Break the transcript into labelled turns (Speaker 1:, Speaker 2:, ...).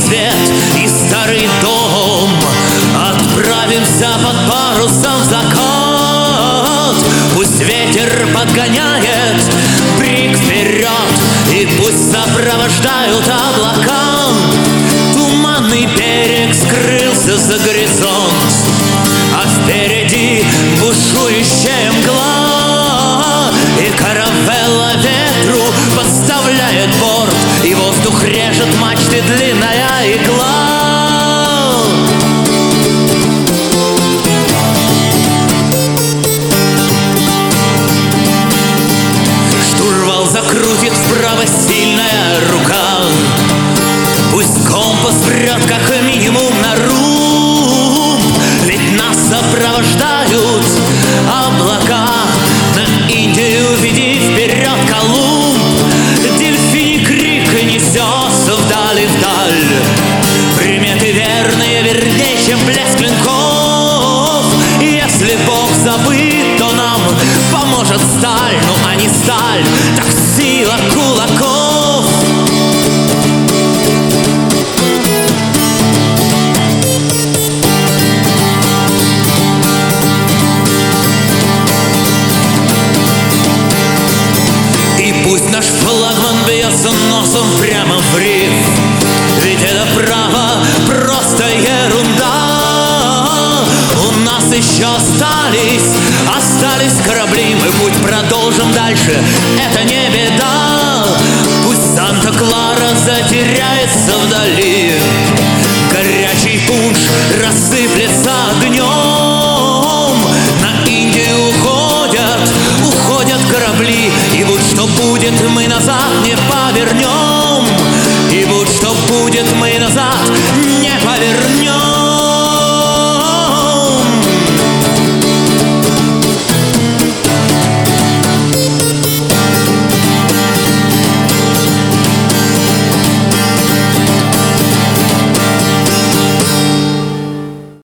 Speaker 1: свет и старый дом. Отправимся под парусом в закат. Пусть ветер подгоняет брик вперед, и пусть сопровождают облака. Туманный берег скрылся за горизонт, а впереди бушующая мгла. И каравелла ветру подставляет борт, и воздух режет мачты длинная игла. Штурвал закрутит вправо сильная рука. Пусть компас врет как минимум на руб, ведь нас сопровождают облака. На Индию веди вперед, Колумб. Дельфиний крик несется вдаль и вдаль. Приметы верные, вернее, чем блеск клинков. Если Бог забыт, то нам поможет сталь. Ну а не сталь, так сила кулаков. Пусть наш флагман бьется носом прямо в риф, ведь это право просто ерунда. У нас еще остались корабли, мы путь продолжим дальше, это не беда. Пусть Санта-Клара затеряется вдали, горячий пунш рассыплется огнем. На Индию уходят корабли, и будь что будет, мы